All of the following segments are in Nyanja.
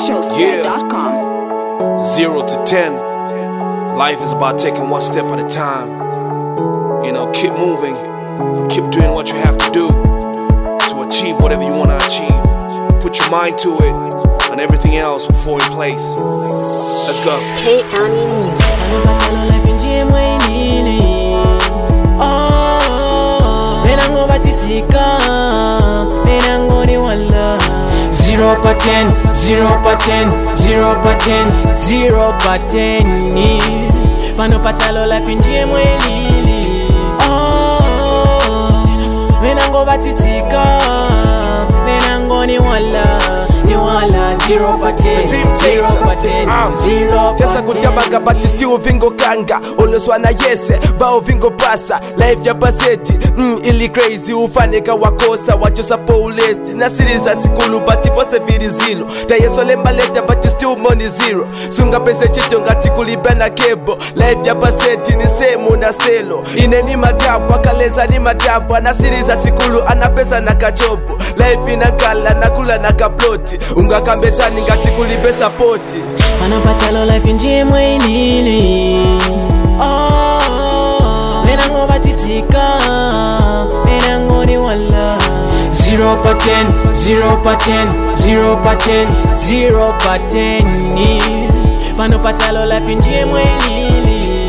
DJShowster.com. 0 to 10. Life is about taking one step at a time. You know, keep moving. Keep doing what you have to do to achieve whatever you want to achieve. Put your mind to it, and everything else will fall in place. Let's go. K-County Music. Zero per 10, 0 per 10, 0 per 10, 0 per 10. Pano patalo la pinjie mwelili. Menango batitika, menango ni wala. 0 per 10, 0 per 10, 0 per 10. Tesa kutabaga but still vingo kanga. Oloswana yese, bao vingo pasa. Life ya paseti, ili crazy. Ufaneka wakosa, wachosa foulest. Na siriza sikulu but ifose viri zilo. Tayeso lemba leta but still money zero. Sunga pese chito ngati kulibana kebo. Life ya paseti ni semu na selo. Ine ni madabu, akaleza ni madabu. Ana siriza sikulu, ana pesa na kachobo. Life inakala, nakula na kaploti. Unga kambezani ngati kulibesa poti. Panopatalo life nje mwelili. Menango batitika, menango ni wala. 0 per 10, 0 per 10, 0 per 10, 0 per 10. Panopatalo life nje mwelili.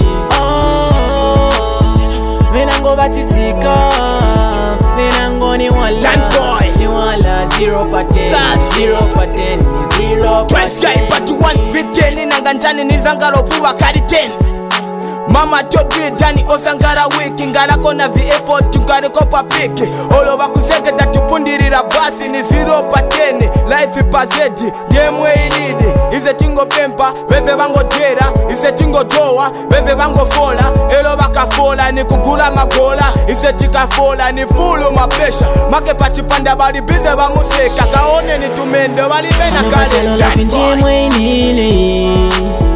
Menango batitika, menango ni wala. 0 per 10, 0 per 10, 0 per 10. But you want viteni nangantani nizangalo puwa kari 10. Mama todwe jani osangara wiki ngara kona vi effort ngare kopa piki. Olo bakuzeke datupundirira basi ni 0 per 10. Life ipazedi jemwe ilidi. Ize tingo pempa beve bango jera. Ize tingo doa beve bango fola. Elo baka fola ni kugula magola. Ize tika fola ni fulu mapesha. Make pati panda bari bize bamuseka. Kaone ni tumende bali bena kale jemwe ilidi.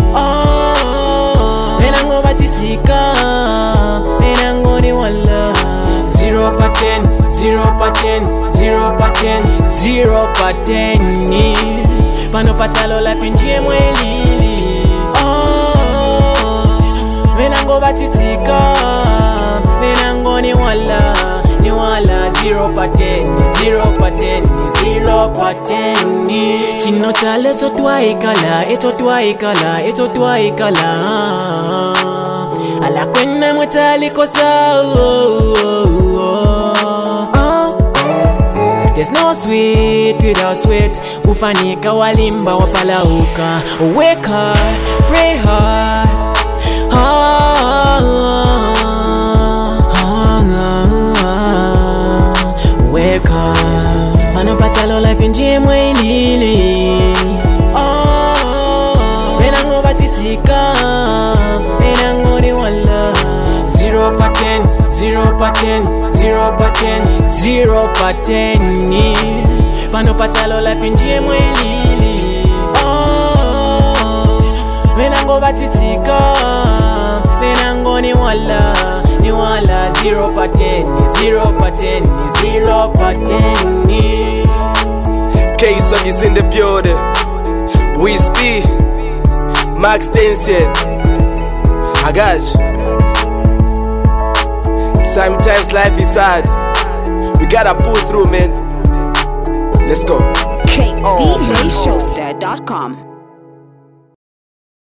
Menango batitika, menango ni wala. 0 per 10, 0 per 10, 0 per 10, 0 per 10. Pano patalo la pinjie mwelili. Menango batitika, menango ni wala. 0 per 10, 0 per 10, 0 per 10. Chino tale eto tua ikala, eto tua ikala, eto tua ikala. Ala kwena mwetali kosa. There's no sweet without sweat. Ufanika walimba wapalauka. Wake hard, pray hard. Panopatalo life nje mwelili. Menango batitika, menango ni wala. 0 per 10, 0 per 10, 0 per 10, 0 per 10. Panopatalo life nje mwelili. Menango batitika, menango ni wala. 0 per 10, 0 per 10, 0 per 10. K-Song is in the building. Whispy, Max Tension. I got you. Sometimes life is hard. We gotta pull through, man. Let's go. DJShowster.com.